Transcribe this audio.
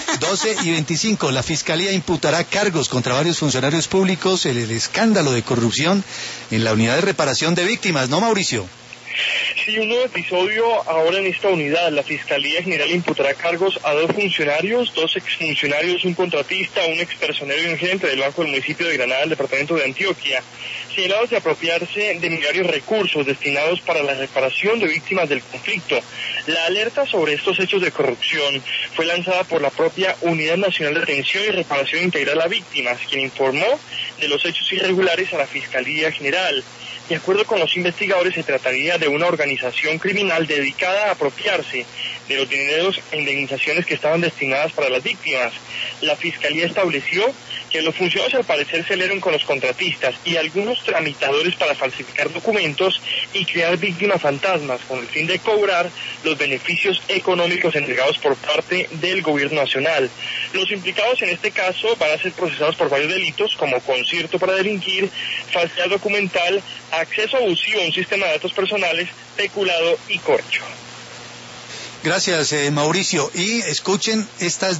12:25. La Fiscalía imputará cargos contra varios funcionarios públicos en el escándalo de corrupción en la unidad de reparación de víctimas, ¿no, Mauricio? Sí, un nuevo episodio ahora en esta unidad. La Fiscalía General imputará cargos a 2 funcionarios, 2 exfuncionarios, un contratista, un expersonero y un gerente del Banco del Municipio de Granada, del Departamento de Antioquia, señalados de apropiarse de millonarios recursos destinados para la reparación de víctimas del conflicto. La alerta sobre estos hechos de corrupción fue lanzada por la propia Unidad Nacional de Atención y Reparación Integral a Víctimas, quien informó de los hechos irregulares a la Fiscalía General. De acuerdo con los investigadores, se trataría de una organización criminal dedicada a apropiarse de los dineros e indemnizaciones que estaban destinadas para las víctimas. La Fiscalía estableció que los funcionarios al parecer se aliaron con los contratistas y algunos tramitadores para falsificar documentos y crear víctimas fantasmas con el fin de cobrar los beneficios económicos entregados por parte del gobierno nacional. Los implicados en este caso van a ser procesados por varios delitos como concierto para delinquir, falsedad documental, acceso abusivo a un sistema de datos personales, peculado y cohecho. Gracias, Mauricio. Y escuchen estas